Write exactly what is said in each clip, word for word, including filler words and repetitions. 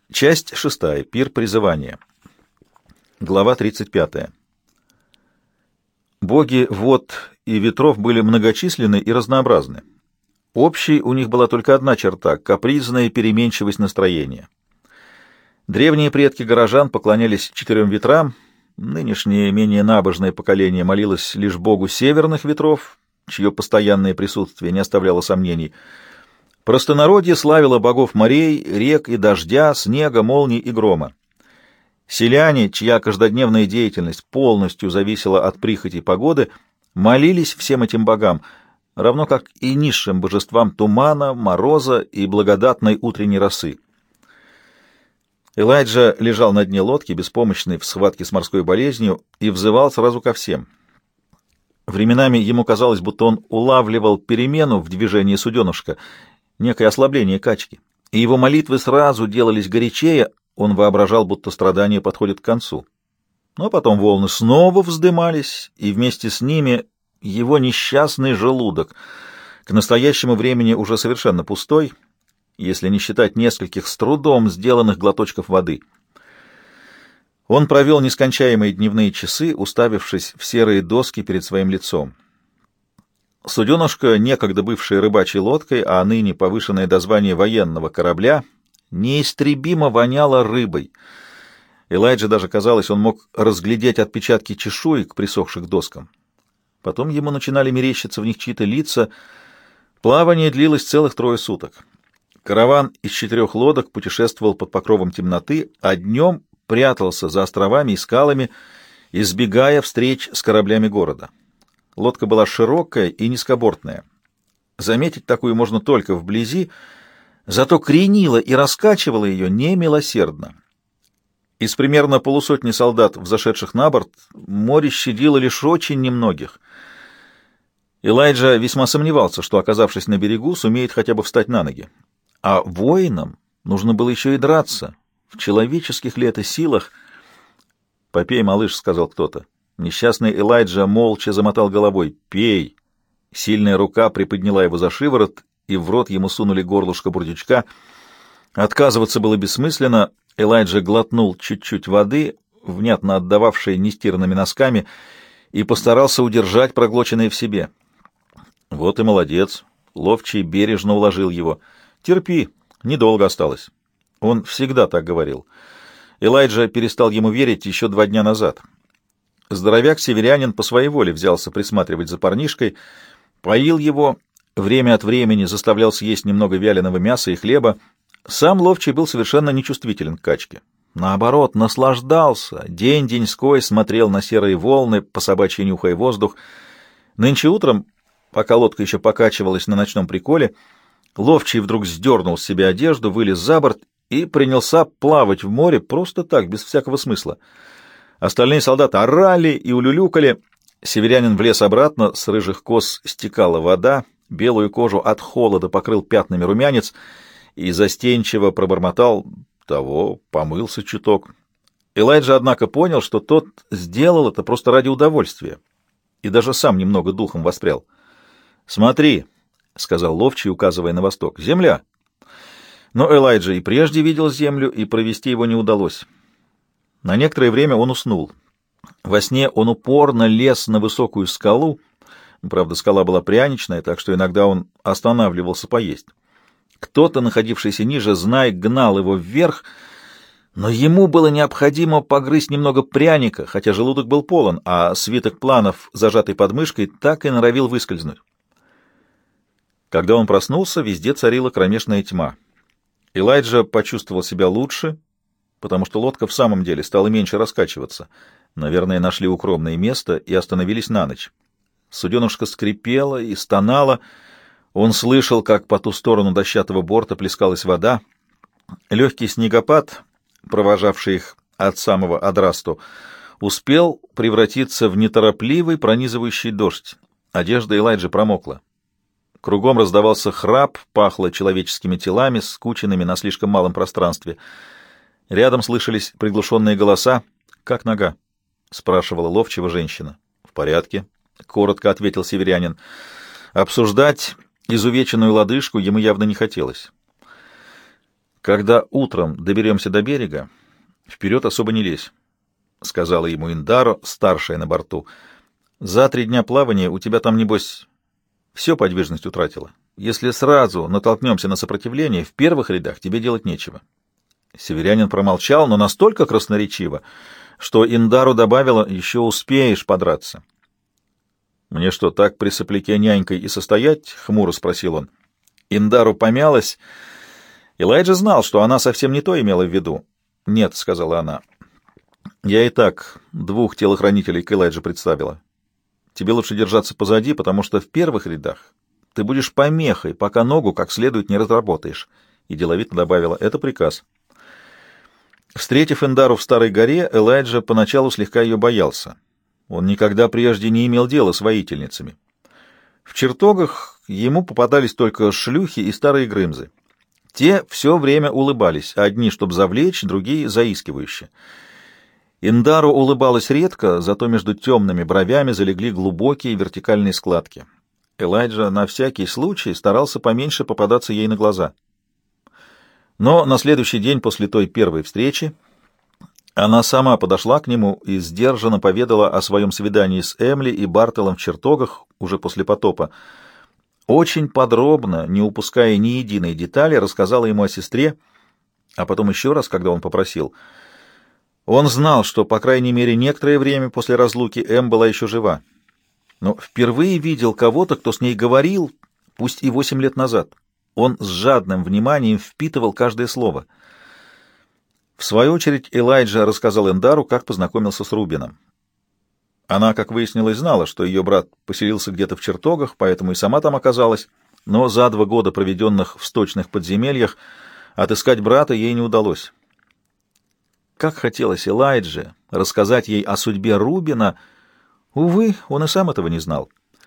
Часть шестая. Пир призывания. Глава тридцать пятая. Боги вод и ветров были многочисленны и разнообразны. Общей у них была только одна черта — капризная переменчивость настроения. Древние предки горожан поклонялись четырем ветрам, нынешнее менее набожное поколение молилось лишь богу северных ветров, чье постоянное присутствие не оставляло сомнений. Простонародье славило богов морей, рек и дождя, снега, молний и грома. Селяне, чья каждодневная деятельность полностью зависела от прихоти погоды, молились всем этим богам, равно как и низшим божествам тумана, мороза и благодатной утренней росы. Элайджа лежал на дне лодки, беспомощный в схватке с морской болезнью, и взывал сразу ко всем. Временами ему казалось, будто он улавливал перемену в движении суденышка, некое ослабление качки, и его молитвы сразу делались горячее. Он воображал, будто страдания подходят к концу. Но потом волны снова вздымались, и вместе с ними его несчастный желудок, к настоящему времени уже совершенно пустой, если не считать нескольких с трудом сделанных глоточков воды. Он провел нескончаемые дневные часы, уставившись в серые доски перед своим лицом. Суденышко, некогда бывшее рыбачьей лодкой, а ныне повышенное до звания военного корабля, неистребимо воняло рыбой. Элайджа даже казалось, он мог разглядеть отпечатки чешуек, присохших к доскам. Потом ему начинали мерещиться в них чьи-то лица. Плавание длилось целых трое суток. Караван из четырех лодок путешествовал под покровом темноты, а днем прятался за островами и скалами, избегая встреч с кораблями города. Лодка была широкая и низкобортная. Заметить такую можно только вблизи, зато кренила и раскачивала ее немилосердно. Из примерно полусотни солдат, взошедших на борт, море щадило лишь очень немногих. Элайджа весьма сомневался, что, оказавшись на берегу, сумеет хотя бы встать на ноги. А воинам нужно было еще и драться. В человеческих ли это силах? «Попей, малыш», — сказал кто-то. Несчастный Элайджа молча замотал головой. «Пей!» Сильная рука приподняла его за шиворот, и в рот ему сунули горлышко бурдючка. Отказываться было бессмысленно. Элайджа глотнул чуть-чуть воды, внятно отдававшей нестиранными носками, и постарался удержать проглоченное в себе. «Вот и молодец!» Ловчий бережно уложил его. «Терпи, недолго осталось». Он всегда так говорил. Элайджа перестал ему верить еще два дня назад. Здоровяк-северянин по своей воле взялся присматривать за парнишкой, поил его, время от времени заставлял съесть немного вяленого мяса и хлеба. Сам Ловчий был совершенно нечувствителен к качке. Наоборот, наслаждался, день-деньской смотрел на серые волны, по собачьи нюхая воздух. Нынче утром, пока лодка еще покачивалась на ночном приколе, Ловчий вдруг сдернул с себя одежду, вылез за борт и принялся плавать в море просто так, без всякого смысла. Остальные солдаты орали и улюлюкали. Северянин влез обратно, с рыжих кос стекала вода, белую кожу от холода покрыл пятнами румянец и застенчиво пробормотал: того, помылся чуток. Элайджа, однако, понял, что тот сделал это просто ради удовольствия, и даже сам немного духом воспрял. «Смотри», — сказал Ловчий, указывая на восток, — «земля». Но Элайджа и прежде видел землю, и провести его не удалось. На некоторое время он уснул. Во сне он упорно лез на высокую скалу. Правда, скала была пряничная, так что иногда он останавливался поесть. Кто-то, находившийся ниже, знай, гнал его вверх, но ему было необходимо погрызть немного пряника, хотя желудок был полон, а свиток планов, зажатый под мышкой, так и норовил выскользнуть. Когда он проснулся, везде царила кромешная тьма. Элайджа почувствовал себя лучше, потому что лодка в самом деле стала меньше раскачиваться. Наверное, нашли укромное место и остановились на ночь. Суденышко скрипело и стонало. Он слышал, как по ту сторону дощатого борта плескалась вода. Легкий снегопад, провожавший их от самого Адрасту, успел превратиться в неторопливый пронизывающий дождь. Одежда Элайджи промокла. Кругом раздавался храп, пахло человеческими телами, скученными на слишком малом пространстве. Рядом слышались приглушенные голоса. «Как нога?» — спрашивала Ловчего женщина. «В порядке», — коротко ответил северянин. Обсуждать изувеченную лодыжку ему явно не хотелось. «Когда утром доберемся до берега, вперед особо не лезь», — сказала ему Индаро, старшая на борту. «За три дня плавания у тебя там, небось, все подвижность утратила. Если сразу натолкнемся на сопротивление, в первых рядах тебе делать нечего». Северянин промолчал, но настолько красноречиво, что Индару добавила: «Еще успеешь подраться». «Мне что, так при сопляке нянькой и состоять?» — хмуро спросил он. Индару помялась. Элайджа знал, что она совсем не то имела в виду. «Нет», — сказала она, — «я и так двух телохранителей к Элайдже представила. Тебе лучше держаться позади, потому что в первых рядах ты будешь помехой, пока ногу как следует не разработаешь». И деловито добавила: «Это приказ». Встретив Индару в Старой горе, Элайджа поначалу слегка ее боялся. Он никогда прежде не имел дела с воительницами. В чертогах ему попадались только шлюхи и старые грымзы. Те все время улыбались, одни, чтобы завлечь, другие — заискивающе. Индару улыбалась редко, зато между темными бровями залегли глубокие вертикальные складки. Элайджа на всякий случай старался поменьше попадаться ей на глаза. Но на следующий день после той первой встречи она сама подошла к нему и сдержанно поведала о своем свидании с Эмли и Бартелом в чертогах уже после потопа. Очень подробно, не упуская ни единой детали, рассказала ему о сестре, а потом еще раз, когда он попросил. Он знал, что, по крайней мере, некоторое время после разлуки Эм была еще жива, но впервые видел кого-то, кто с ней говорил, пусть и восемь лет назад. Он с жадным вниманием впитывал каждое слово. В свою очередь Элайджа рассказал Индару, как познакомился с Рубином. Она, как выяснилось, знала, что ее брат поселился где-то в чертогах, поэтому и сама там оказалась, но за два года, проведенных в сточных подземельях, отыскать брата ей не удалось. Как хотелось Элайдже рассказать ей о судьбе Рубина, увы, он и сам этого не знал.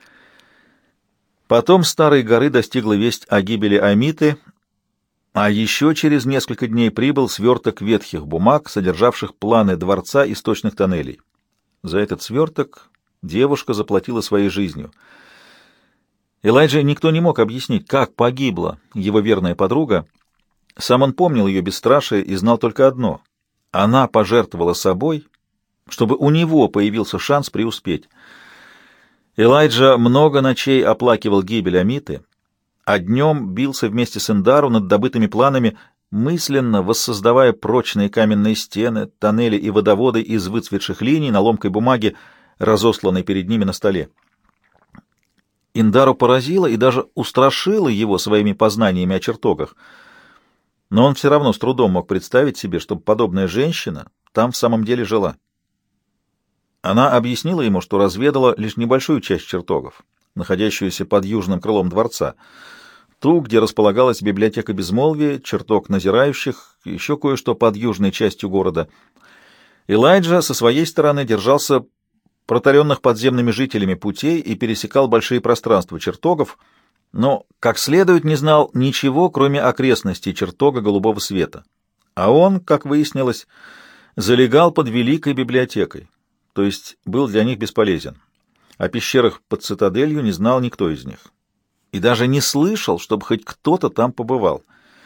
Потом Старой горы достигла весть о гибели Амиты, а еще через несколько дней прибыл сверток ветхих бумаг, содержавших планы дворца и сточных тоннелей. За этот сверток девушка заплатила своей жизнью. Элайджа никто не мог объяснить, как погибла его верная подруга. Сам он помнил ее бесстрашие и знал только одно — она пожертвовала собой, чтобы у него появился шанс преуспеть. Элайджа много ночей оплакивал гибель Амиты, а днем бился вместе с Индару над добытыми планами, мысленно воссоздавая прочные каменные стены, тоннели и водоводы из выцветших линий на ломкой бумаге, разосланной перед ними на столе. Индару поразило и даже устрашило его своими познаниями о чертогах, но он все равно с трудом мог представить себе, чтобы подобная женщина там в самом деле жила. Она объяснила ему, что разведала лишь небольшую часть чертогов, находящуюся под южным крылом дворца, ту, где располагалась библиотека безмолвия, чертог назирающих, еще кое-что под южной частью города. Элайджа со своей стороны держался протаренных подземными жителями путей и пересекал большие пространства чертогов, но, как следует, не знал ничего, кроме окрестностей чертога голубого света. А он, как выяснилось, залегал под великой библиотекой, то есть был для них бесполезен. О пещерах под цитаделью не знал никто из них. И даже не слышал, чтобы хоть кто-то там побывал.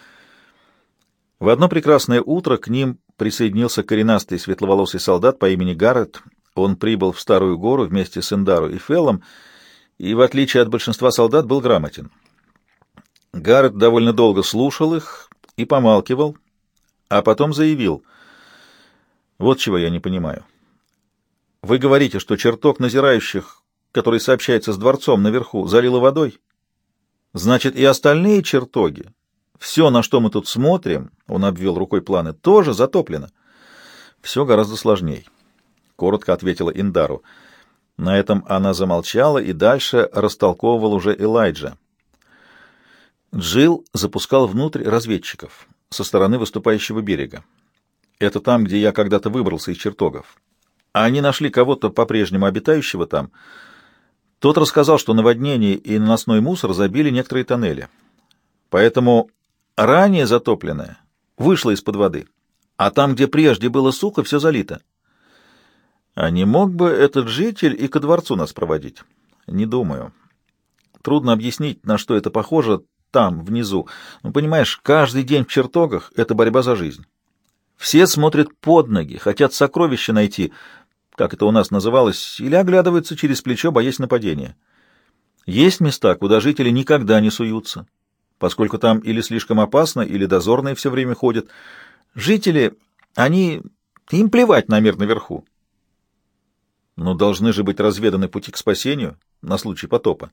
В одно прекрасное утро к ним присоединился коренастый светловолосый солдат по имени Гаррет. Он прибыл в Старую гору вместе с Индару и Феллом, и, в отличие от большинства солдат, был грамотен. Гаррет довольно долго слушал их и помалкивал, а потом заявил: «Вот чего я не понимаю. Вы говорите, что чертог назирающих, который сообщается с дворцом наверху, залило водой? Значит, и остальные чертоги, все, на что мы тут смотрим, — он обвел рукой планы, — тоже затоплено». «Все гораздо сложней», — коротко ответила Индару. На этом она замолчала и дальше растолковывал уже Элайджа. Джилл запускал внутрь разведчиков со стороны выступающего берега. Это там, где я когда-то выбрался из чертогов. Они нашли кого-то по-прежнему обитающего там. Тот рассказал, что наводнение и наносной мусор забили некоторые тоннели. Поэтому ранее затопленное вышло из-под воды, а там, где прежде было сухо, все залито. А не мог бы этот житель и ко дворцу нас проводить? Не думаю. Трудно объяснить, на что это похоже. там, внизу. Ну, понимаешь, каждый день в чертогах — это борьба за жизнь. Все смотрят под ноги, хотят сокровища найти, как это у нас называлось, или оглядываются через плечо, боясь нападения. Есть места, куда жители никогда не суются, поскольку там или слишком опасно, или дозорные все время ходят. Жители, они... им плевать на мир наверху. Но должны же быть разведаны пути к спасению на случай потопа.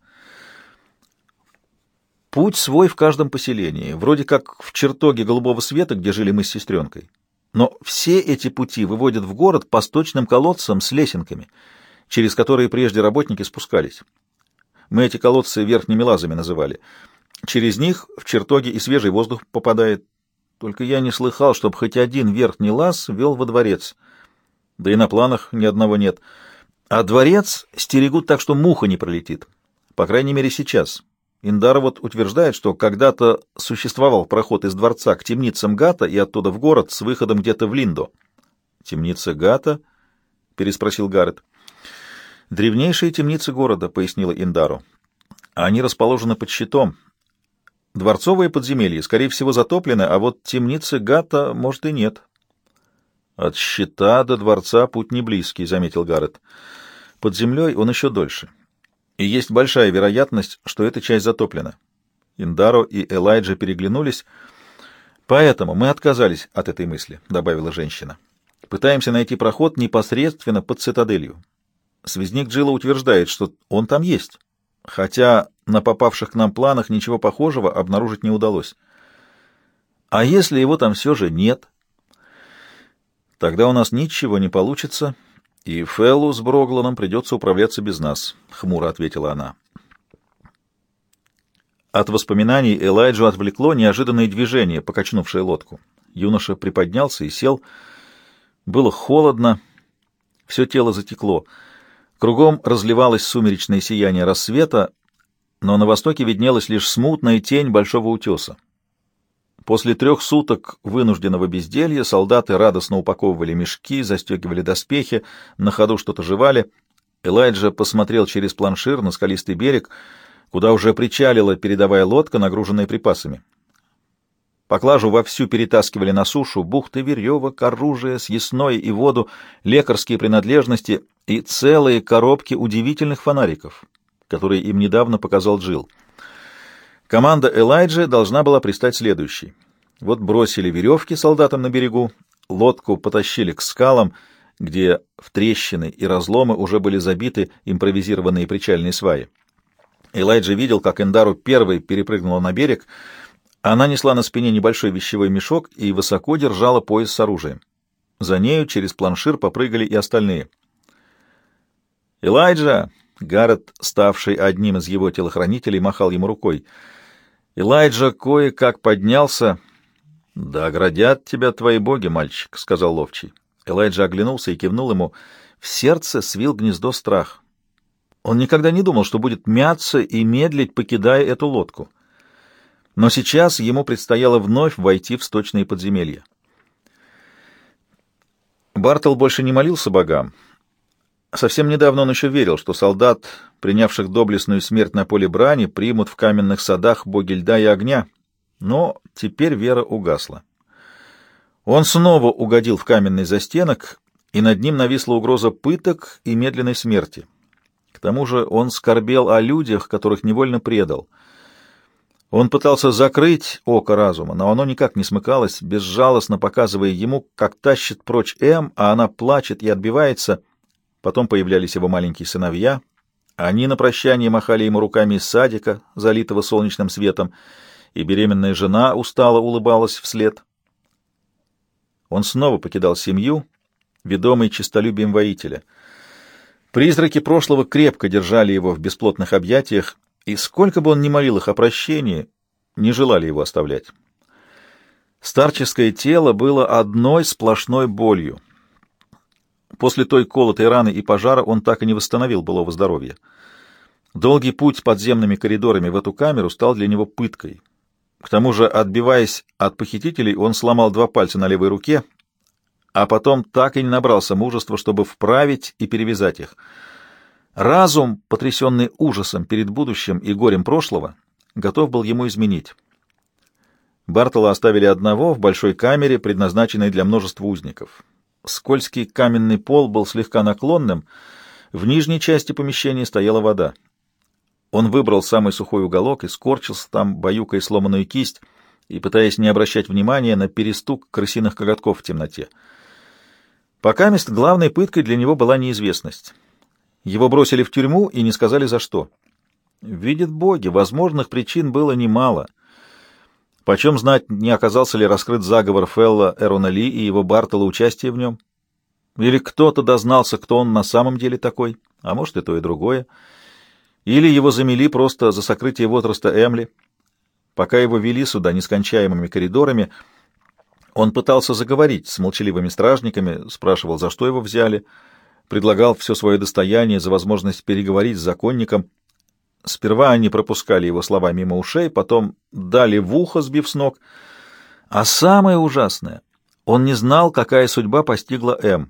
Путь свой в каждом поселении, вроде как в чертоге голубого света, где жили мы с сестренкой. Но все эти пути выводят в город по сточным колодцам с лесенками, через которые прежде работники спускались. Мы эти колодцы верхними лазами называли. Через них в чертоге и свежий воздух попадает. Только я не слыхал, чтобы хоть один верхний лаз вел во дворец. Да и на планах ни одного нет. А дворец стерегут так, что муха не пролетит. По крайней мере, сейчас. Индар вот утверждает, что когда-то существовал проход из дворца к темницам Гата и оттуда в город с выходом где-то в Линдо. «Темница Гата?» — переспросил Гаррет. «Древнейшие темницы города», — пояснила Индару. «Они расположены под щитом. Дворцовые подземелья, скорее всего, затоплены, а вот темницы Гата, может, и нет». «От щита до дворца путь не близкий», — заметил Гаррет. «Под землей он еще дольше. И есть большая вероятность, что эта часть затоплена». Индаро и Элайджа переглянулись. «Поэтому мы отказались от этой мысли», — добавила женщина. «Пытаемся найти проход непосредственно под цитаделью. Связник Джилла утверждает, что он там есть, хотя на попавших к нам планах ничего похожего обнаружить не удалось. А если его там все же нет? Тогда у нас ничего не получится, и Феллу с Брогланом придется управляться без нас», — хмуро ответила она. От воспоминаний Элайджу отвлекло неожиданное движение, покачнувшее лодку. Юноша приподнялся и сел. Было холодно, все тело затекло. Кругом разливалось сумеречное сияние рассвета, но на востоке виднелась лишь смутная тень большого утеса. После трех суток вынужденного безделья солдаты радостно упаковывали мешки, застегивали доспехи, на ходу что-то жевали. Элайджа посмотрел через планшир на скалистый берег, куда уже причалила передовая лодка, нагруженная припасами. Поклажу вовсю перетаскивали на сушу бухты веревок, оружие, съестное и воду, лекарские принадлежности и целые коробки удивительных фонариков, которые им недавно показал Джилл. Команда Элайджи должна была пристать следующей. Вот бросили веревки солдатам на берегу, лодку потащили к скалам, где в трещины и разломы уже были забиты импровизированные причальные сваи. Элайджа видел, как Индару первой перепрыгнула на берег. Она несла на спине небольшой вещевой мешок и высоко держала пояс с оружием. За нею через планшир попрыгали и остальные. «Элайджа!» — Гаррет, ставший одним из его телохранителей, махал ему рукой. Элайджа кое-как поднялся. «Да оградят тебя твои боги, мальчик», — сказал ловчий. Элайджа оглянулся и кивнул ему. В сердце свил гнездо страх. Он никогда не думал, что будет мяться и медлить, покидая эту лодку. Но сейчас ему предстояло вновь войти в сточные подземелья. Бартл больше не молился богам. Совсем недавно он еще верил, что солдат, принявших доблестную смерть на поле брани, примут в каменных садах боги льда и огня. Но теперь вера угасла. Он снова угодил в каменный застенок, и над ним нависла угроза пыток и медленной смерти. К тому же он скорбел о людях, которых невольно предал. Он пытался закрыть око разума, но оно никак не смыкалось, безжалостно показывая ему, как тащит прочь Эм, а она плачет и отбивается. Потом появлялись его маленькие сыновья. Они на прощание махали ему руками из садика, залитого солнечным светом, и беременная жена устало улыбалась вслед. Он снова покидал семью, ведомый честолюбием воителя. Призраки прошлого крепко держали его в бесплотных объятиях, и сколько бы он ни молил их о прощении, не желали его оставлять. Старческое тело было одной сплошной болью. После той колотой раны и пожара он так и не восстановил былого здоровья. Долгий путь подземными коридорами в эту камеру стал для него пыткой. К тому же, отбиваясь от похитителей, он сломал два пальца на левой руке, а потом так и не набрался мужества, чтобы вправить и перевязать их. Разум, потрясенный ужасом перед будущим и горем прошлого, готов был ему изменить. Бартола оставили одного в большой камере, предназначенной для множества узников. Скользкий каменный пол был слегка наклонным, в нижней части помещения стояла вода. Он выбрал самый сухой уголок и скорчился там, баюкая сломанную кисть и пытаясь не обращать внимания на перестук крысиных коготков в темноте. Покамест главной пыткой для него была неизвестность. Его бросили в тюрьму и не сказали за что. Видят боги, возможных причин было немало. Почем знать, не оказался ли раскрыт заговор Фелла Эрона Ли и его Бартола участие в нем? Или кто-то дознался, кто он на самом деле такой, а может и то, и другое. Или его замели просто за сокрытие возраста Эмли. Пока его вели сюда нескончаемыми коридорами, он пытался заговорить с молчаливыми стражниками, спрашивал, за что его взяли, предлагал все свое достояние за возможность переговорить с законником. Сперва они пропускали его слова мимо ушей, потом дали в ухо, сбив с ног. А самое ужасное, он не знал, какая судьба постигла Эм.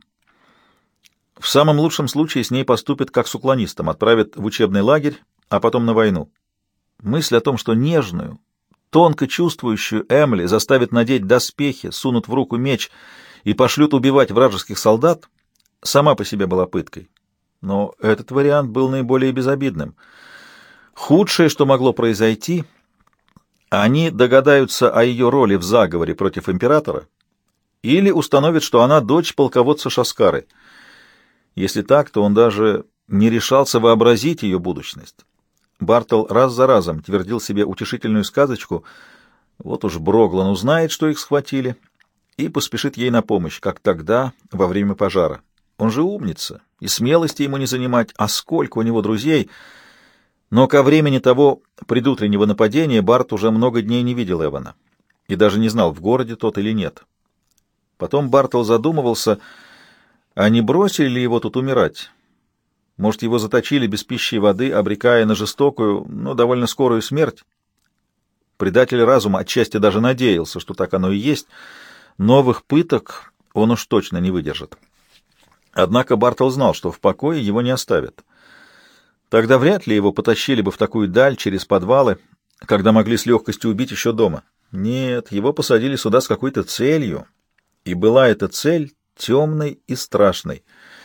В самом лучшем случае с ней поступят как с уклонистом, отправят в учебный лагерь, а потом на войну. Мысль о том, что нежную, тонко чувствующую Эмли заставят надеть доспехи, сунут в руку меч и пошлют убивать вражеских солдат, сама по себе была пыткой. Но этот вариант был наиболее безобидным. Худшее, что могло произойти, они догадаются о ее роли в заговоре против императора или установят, что она дочь полководца Шаскары. Если так, то он даже не решался вообразить ее будущность. Бартол раз за разом твердил себе утешительную сказочку: вот уж Броглан узнает, что их схватили, и поспешит ей на помощь, как тогда, во время пожара. Он же умница, и смелости ему не занимать, а сколько у него друзей. Но ко времени того предутреннего нападения Барт уже много дней не видел Эвана и даже не знал, в городе тот или нет. Потом Бартол задумывался, а не бросили ли его тут умирать. Может, его заточили без пищи и воды, обрекая на жестокую, но довольно скорую смерть? Предатель разума отчасти даже надеялся, что так оно и есть. Новых пыток он уж точно не выдержит. Однако Бартол знал, что в покое его не оставят. Тогда вряд ли его потащили бы в такую даль через подвалы, когда могли с легкостью убить еще дома. Нет, его посадили сюда с какой-то целью, и была эта цель темной и страшной.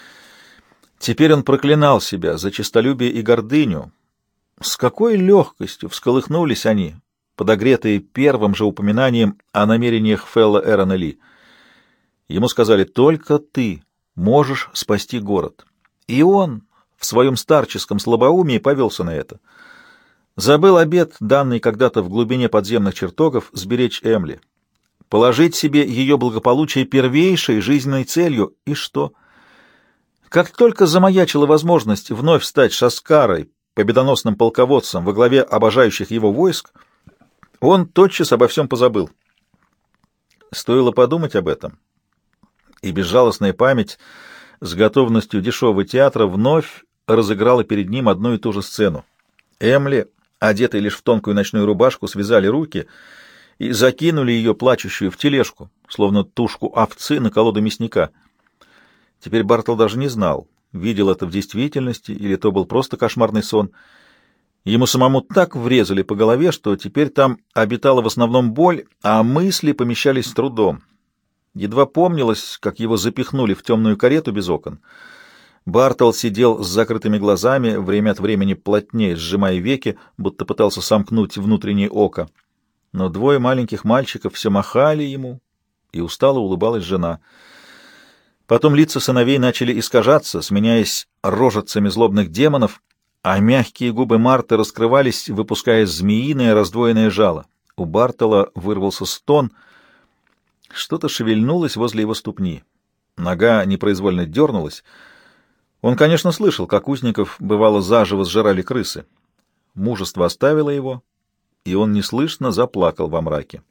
Теперь он проклинал себя за честолюбие и гордыню. С какой легкостью всколыхнулись они, подогретые первым же упоминанием о намерениях Фелла Эрона Ли. Ему сказали: «Только ты можешь спасти город». И он в своем старческом слабоумии повелся на это. Забыл обет, данный когда-то в глубине подземных чертогов, сберечь Эмли, положить себе ее благополучие первейшей жизненной целью. И что? Как только замаячила возможность вновь стать Шаскарой, победоносным полководцем во главе обожающих его войск, он тотчас обо всем позабыл. Стоило подумать об этом, и безжалостная память с готовностью дешевого театра вновь разыграла перед ним одну и ту же сцену. Эмли, одетый лишь в тонкую ночную рубашку, связали руки и закинули ее, плачущую, в тележку, словно тушку овцы на колоду мясника. Теперь Бартол даже не знал, видел это в действительности или то был просто кошмарный сон. Ему самому так врезали по голове, что теперь там обитала в основном боль, а мысли помещались с трудом. Едва помнилось, как его запихнули в темную карету без окон. Бартол сидел с закрытыми глазами, время от времени плотнее сжимая веки, будто пытался сомкнуть внутреннее око. Но двое маленьких мальчиков все махали ему, и устало улыбалась жена. Потом лица сыновей начали искажаться, сменяясь рожицами злобных демонов, а мягкие губы Марты раскрывались, выпуская змеиное раздвоенное жало. У Бартола вырвался стон. Что-то шевельнулось возле его ступни. Нога непроизвольно дернулась. Он, конечно, слышал, как узников, бывало, заживо сжирали крысы. Мужество оставило его, и он неслышно заплакал во мраке.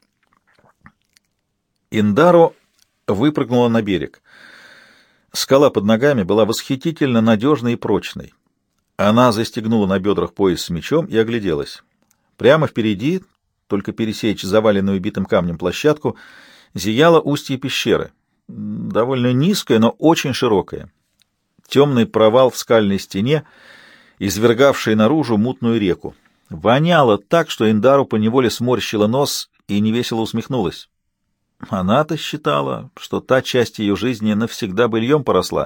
Индаро выпрыгнула на берег. Скала под ногами была восхитительно надежной и прочной. Она застегнула на бедрах пояс с мечом и огляделась. Прямо впереди, только пересечь заваленную битым камнем площадку, зияло устье пещеры, довольно низкое, но очень широкое. Темный провал в скальной стене, извергавший наружу мутную реку. Воняло так, что Индару поневоле сморщила нос и невесело усмехнулась. Она-то считала, что та часть ее жизни навсегда быльем поросла.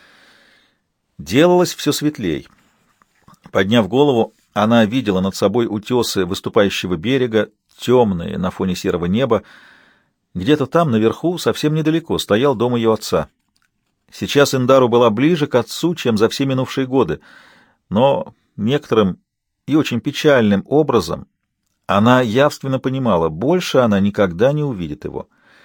Делалось все светлей. Подняв голову, она видела над собой утесы выступающего берега, темные на фоне серого неба. Где-то там, наверху, совсем недалеко, стоял дом ее отца. Сейчас Индару была ближе к отцу, чем за все минувшие годы, но некоторым и очень печальным образом она явственно понимала, больше она никогда не увидит его.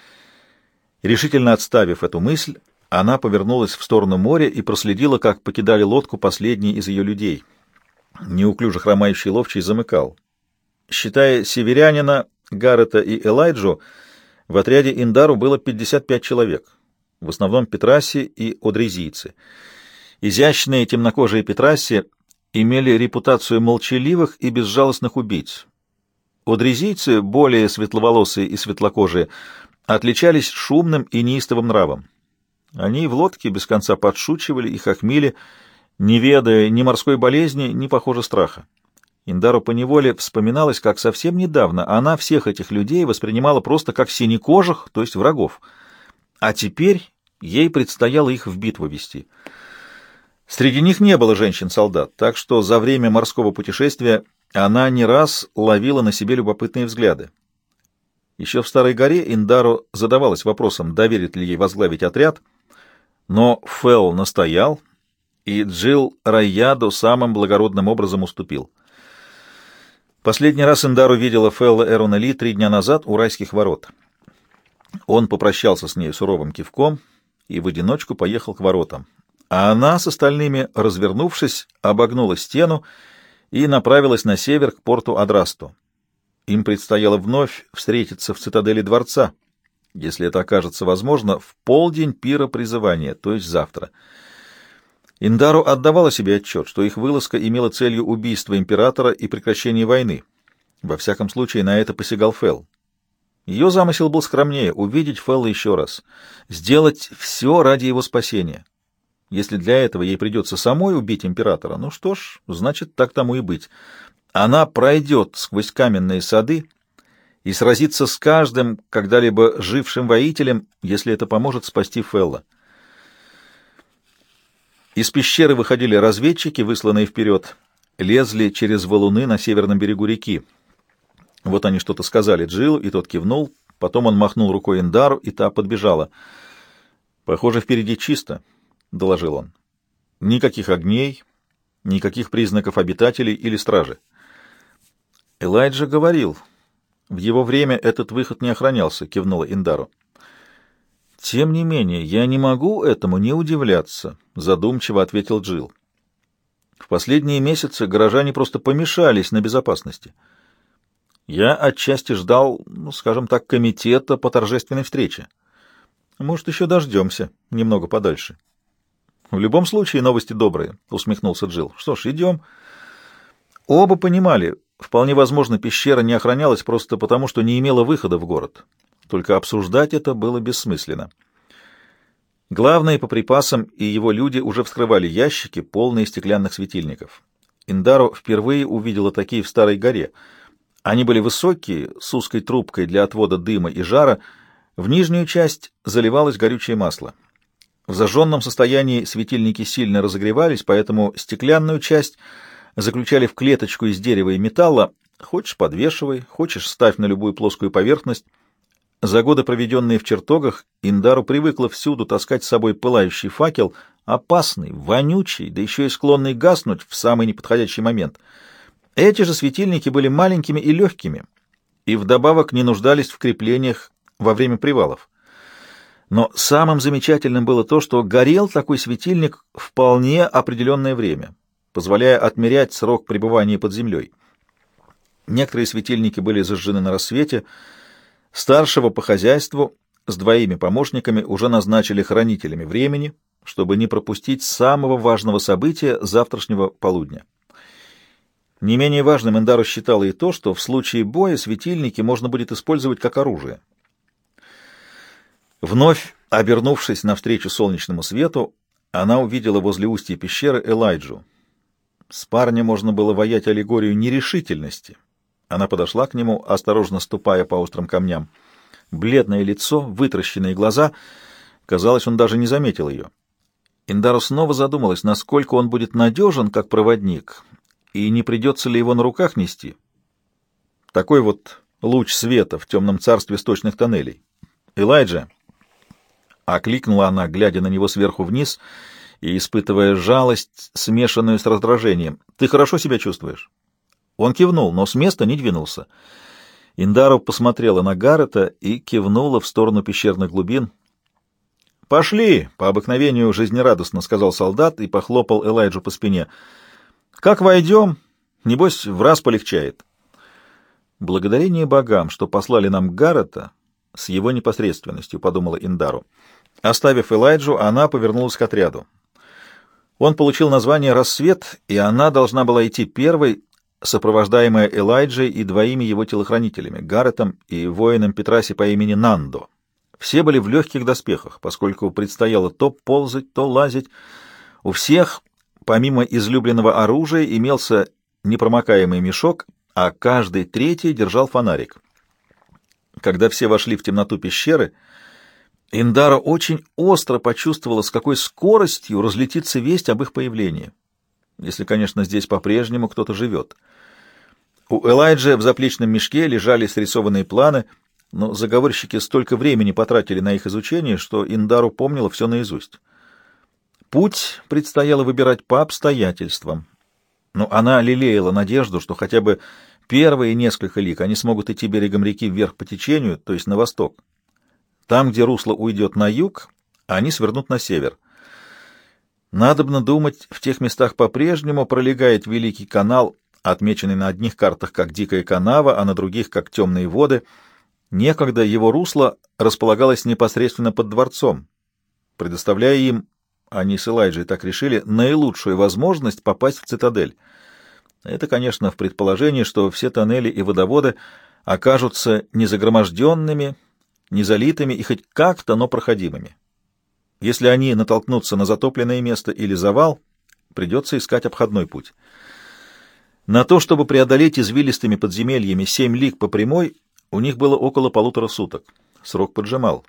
Решительно отставив эту мысль, она повернулась в сторону моря и проследила, как покидали лодку последние из ее людей. Неуклюже хромающий ловчий замыкал. Считая северянина, Гаррета и Элайджу, в отряде Индару было пятьдесят пять человек, в основном петраси и одрезийцы. Изящные темнокожие петраси имели репутацию молчаливых и безжалостных убийц. Одрезийцы, более светловолосые и светлокожие, отличались шумным и неистовым нравом. Они в лодке без конца подшучивали и хохмили, не ведая ни морской болезни, ни, похоже, страха. Индару поневоле вспоминалось, как совсем недавно она всех этих людей воспринимала просто как синекожих, то есть врагов. А теперь ей предстояло их в битву вести. Среди них не было женщин-солдат, так что за время морского путешествия она не раз ловила на себе любопытные взгляды. Еще в Старой горе Индару задавалась вопросом, доверит ли ей возглавить отряд, но Фэл настоял, и Джилл Райяду самым благородным образом уступил. Последний раз Индару видела Фэлла Эрона Ли три дня назад у райских ворот. Он попрощался с ней суровым кивком и в одиночку поехал к воротам, а она с остальными, развернувшись, обогнула стену и направилась на север к порту Адрасту. Им предстояло вновь встретиться в цитадели дворца, если это окажется возможно, в полдень пира призывания, то есть завтра. Индару отдавала себе отчет, что их вылазка имела целью убийства императора и прекращения войны. Во всяком случае, на это посягал Фэл. Ее замысел был скромнее — увидеть Фэлла еще раз, сделать все ради его спасения. Если для этого ей придется самой убить императора, ну что ж, значит, так тому и быть. Она пройдет сквозь каменные сады и сразится с каждым когда-либо жившим воителем, если это поможет спасти Фэлла. Из пещеры выходили разведчики, высланные вперед, лезли через валуны на северном берегу реки. Вот они что-то сказали Джилу, и тот кивнул, потом он махнул рукой Индару, и та подбежала. «Похоже, впереди чисто», — доложил он. «Никаких огней, никаких признаков обитателей или стражи». Элайджа говорил. «В его время этот выход не охранялся», — кивнула Индару. «Тем не менее, я не могу этому не удивляться», — задумчиво ответил Джилл. «В последние месяцы горожане просто помешались на безопасности. Я отчасти ждал, ну, скажем так, комитета по торжественной встрече. Может, еще дождемся немного подальше». «В любом случае, новости добрые», — усмехнулся Джилл. «Что ж, идем». Оба понимали, вполне возможно, пещера не охранялась просто потому, что не имела выхода в город. Только обсуждать это было бессмысленно. Главные по припасам и его люди уже вскрывали ящики, полные стеклянных светильников. Индару впервые увидела такие в Старой горе. Они были высокие, с узкой трубкой для отвода дыма и жара. В нижнюю часть заливалось горючее масло. В зажженном состоянии светильники сильно разогревались, поэтому стеклянную часть заключали в клеточку из дерева и металла. Хочешь — подвешивай, хочешь — ставь на любую плоскую поверхность. За годы, проведенные в чертогах, Индару привыкла всюду таскать с собой пылающий факел, опасный, вонючий, да еще и склонный гаснуть в самый неподходящий момент. Эти же светильники были маленькими и легкими, и вдобавок не нуждались в креплениях во время привалов. Но самым замечательным было то, что горел такой светильник вполне определенное время, позволяя отмерять срок пребывания под землей. Некоторые светильники были зажжены на рассвете. Старшего по хозяйству с двоими помощниками уже назначили хранителями времени, чтобы не пропустить самого важного события завтрашнего полудня. Не менее важным Индару считала и то, что в случае боя светильники можно будет использовать как оружие. Вновь обернувшись навстречу солнечному свету, она увидела возле устья пещеры Элайджу. С парня можно было воять аллегорию нерешительности. Она подошла к нему, осторожно ступая по острым камням. Бледное лицо, вытращенные глаза. Казалось, он даже не заметил ее. Индару снова задумалась, насколько он будет надежен, как проводник, и не придется ли его на руках нести. Такой вот луч света в темном царстве сточных тоннелей. «Элайджа!» — окликнула она, глядя на него сверху вниз и испытывая жалость, смешанную с раздражением. «Ты хорошо себя чувствуешь?» Он кивнул, но с места не двинулся. Индару посмотрела на Гаррета и кивнула в сторону пещерных глубин. «Пошли!» — по обыкновению жизнерадостно сказал солдат и похлопал Элайджу по спине. «Как войдем? Небось, враз полегчает». «Благодарение богам, что послали нам Гаррета с его непосредственностью», — подумала Индару. Оставив Элайджу, она повернулась к отряду. Он получил название «Рассвет», и она должна была идти первой, сопровождаемая Элайджей и двоими его телохранителями, Гарретом и воином Петраси по имени Нандо. Все были в легких доспехах, поскольку предстояло то ползать, то лазить. У всех, помимо излюбленного оружия, имелся непромокаемый мешок, а каждый третий держал фонарик. Когда все вошли в темноту пещеры, Индара очень остро почувствовала, с какой скоростью разлетится весть об их появлении. Если, конечно, здесь по-прежнему кто-то живет. У Элайджи в заплечном мешке лежали срисованные планы, но заговорщики столько времени потратили на их изучение, что Индару помнила все наизусть. Путь предстояло выбирать по обстоятельствам. Но она лелеяла надежду, что хотя бы первые несколько лиг они смогут идти берегом реки вверх по течению, то есть на восток. Там, где русло уйдет на юг, они свернут на север. Надобно думать, в тех местах по-прежнему пролегает Великий канал, отмеченный на одних картах как Дикая канава, а на других как Темные воды. Некогда его русло располагалось непосредственно под дворцом, предоставляя им, они с Элайджей так решили, наилучшую возможность попасть в цитадель. Это, конечно, в предположении, что все тоннели и водоводы окажутся не загроможденными, не залитыми и хоть как-то, но проходимыми. Если они натолкнутся на затопленное место или завал, придется искать обходной путь. На то, чтобы преодолеть извилистыми подземельями семь лиг по прямой, у них было около полутора суток. Срок поджимал.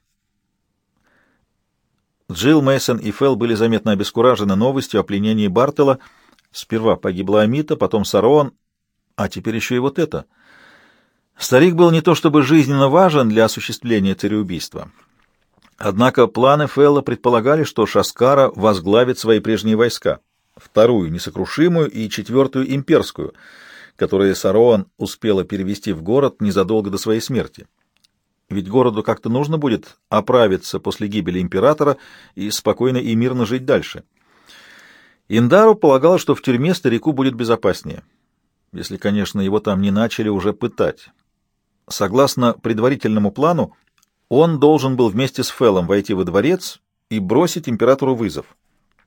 Джилл, Мэйсон и Фелл были заметно обескуражены новостью о пленении Бартела. Сперва погибла Амита, потом Сароан, а теперь еще и вот это. Старик был не то чтобы жизненно важен для осуществления цареубийства. Однако планы Фелла предполагали, что Шаскара возглавит свои прежние войска, вторую несокрушимую и четвертую имперскую, которые Сароан успела перевести в город незадолго до своей смерти. Ведь городу как-то нужно будет оправиться после гибели императора и спокойно и мирно жить дальше. Индару полагала, что в тюрьме старику будет безопаснее, если, конечно, его там не начали уже пытать. Согласно предварительному плану, он должен был вместе с Феллом войти во дворец и бросить императору вызов.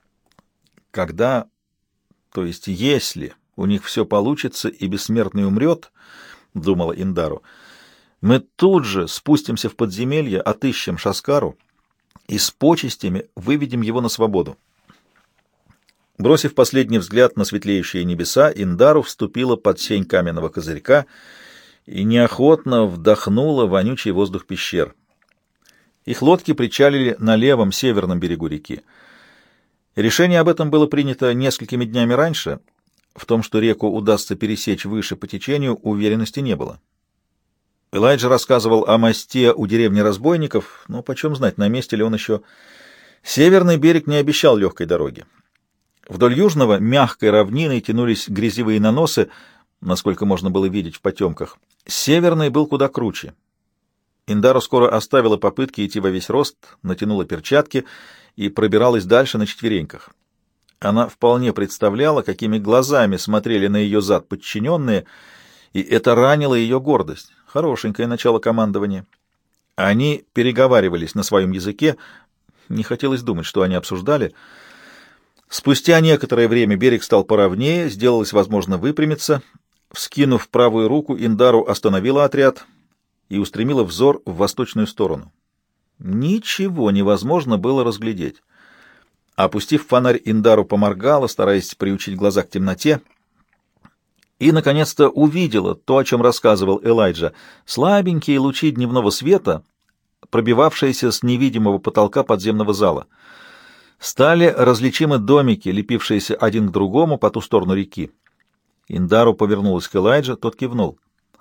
Когда, то есть если у них все получится и бессмертный умрет, — думала Индару, — мы тут же спустимся в подземелье, отыщем Шаскару и с почестями выведем его на свободу. Бросив последний взгляд на светлеющие небеса, Индару вступила под сень каменного козырька и неохотно вдохнула вонючий воздух пещер. Их лодки причалили на левом северном берегу реки. Решение об этом было принято несколькими днями раньше. В том, что реку удастся пересечь выше по течению, уверенности не было. Элайджа рассказывал о мосте у деревни разбойников, но почем знать, на месте ли он еще. Северный берег не обещал легкой дороги. Вдоль южного мягкой равнины тянулись грязевые наносы, насколько можно было видеть в потемках. Северный был куда круче. Индару скоро оставила попытки идти во весь рост, натянула перчатки и пробиралась дальше на четвереньках. Она вполне представляла, какими глазами смотрели на ее зад подчиненные, и это ранило ее гордость. Хорошенькое начало командования. Они переговаривались на своем языке, не хотелось думать, что они обсуждали. Спустя некоторое время берег стал поровнее, сделалось возможно выпрямиться. Вскинув правую руку, Индару остановила отряд и устремила взор в восточную сторону. Ничего невозможно было разглядеть. Опустив фонарь, Индару поморгала, стараясь приучить глаза к темноте, и, наконец-то, увидела то, о чем рассказывал Элайджа. Слабенькие лучи дневного света, пробивавшиеся с невидимого потолка подземного зала. Стали различимы домики, лепившиеся один к другому по ту сторону реки. Индару повернулась к Элайджа, тот кивнул.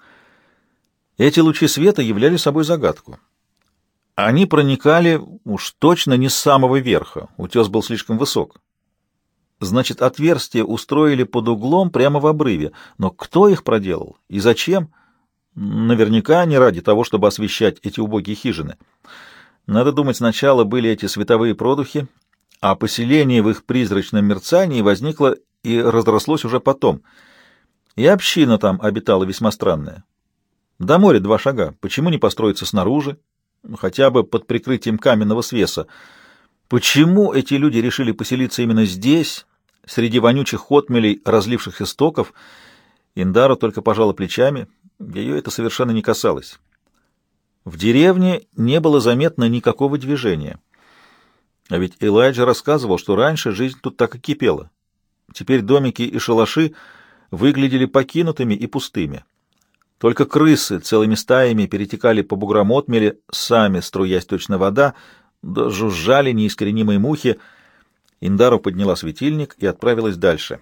Эти лучи света являли собой загадку. Они проникали уж точно не с самого верха, утес был слишком высок. Значит, отверстия устроили под углом прямо в обрыве. Но кто их проделал и зачем? Наверняка не ради того, чтобы освещать эти убогие хижины. Надо думать, сначала были эти световые продухи, а поселение в их призрачном мерцании возникло и разрослось уже потом. И община там обитала весьма странная. До моря два шага. Почему не построиться снаружи, хотя бы под прикрытием каменного свеса? Почему эти люди решили поселиться именно здесь, среди вонючих отмелей, разливших истоков? Индару только пожала плечами, ее это совершенно не касалось. В деревне не было заметно никакого движения. А ведь Элайджа рассказывал, что раньше жизнь тут так и кипела. Теперь домики и шалаши выглядели покинутыми и пустыми. Только крысы целыми стаями перетекали по буграм отмели, сами струясь точно вода, да жужжали неискоренимые мухи. Индару подняла светильник и отправилась дальше.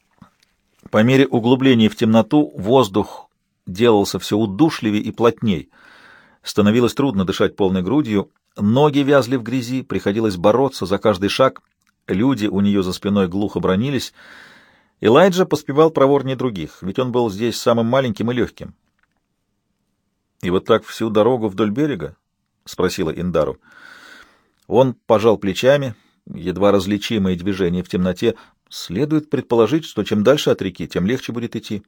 По мере углубления в темноту воздух делался все удушливее и плотней. Становилось трудно дышать полной грудью, ноги вязли в грязи, приходилось бороться за каждый шаг. Люди у нее за спиной глухо бранились. Элайджа поспевал проворнее других, ведь он был здесь самым маленьким и легким. «И вот так всю дорогу вдоль берега?» — спросила Индару. Он пожал плечами, едва различимые движения в темноте. Следует предположить, что чем дальше от реки, тем легче будет идти.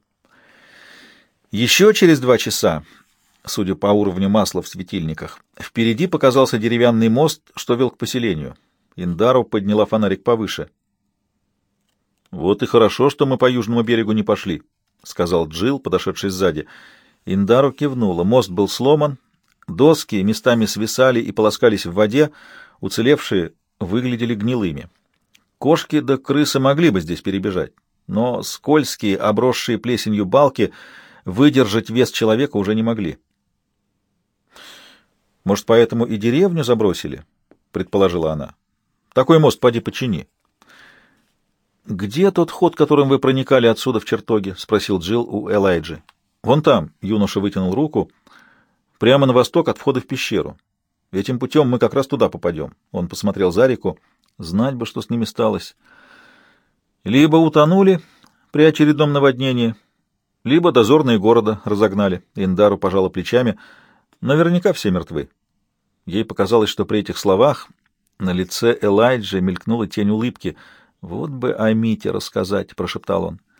Еще через два часа, судя по уровню масла в светильниках, впереди показался деревянный мост, что вел к поселению. Индару подняла фонарик повыше. «Вот и хорошо, что мы по южному берегу не пошли», — сказал Джилл, подошедший сзади. Индару кивнула. Мост был сломан, доски местами свисали и полоскались в воде, уцелевшие выглядели гнилыми. Кошки да крысы могли бы здесь перебежать, но скользкие, обросшие плесенью балки выдержать вес человека уже не могли. «Может, поэтому и деревню забросили?» — предположила она. «Такой мост поди почини». «Где тот ход, которым вы проникали отсюда в чертоги?» — спросил Джилл у Элайджи. «Вон там», — юноша вытянул руку, — «прямо на восток от входа в пещеру. Этим путем мы как раз туда попадем». Он посмотрел за реку. Знать бы, что с ними сталось. Либо утонули при очередном наводнении, либо дозорные города разогнали. Индару пожала плечами. Наверняка все мертвы. Ей показалось, что при этих словах на лице Элайджи мелькнула тень улыбки. «Вот бы о Мите рассказать», — прошептал он.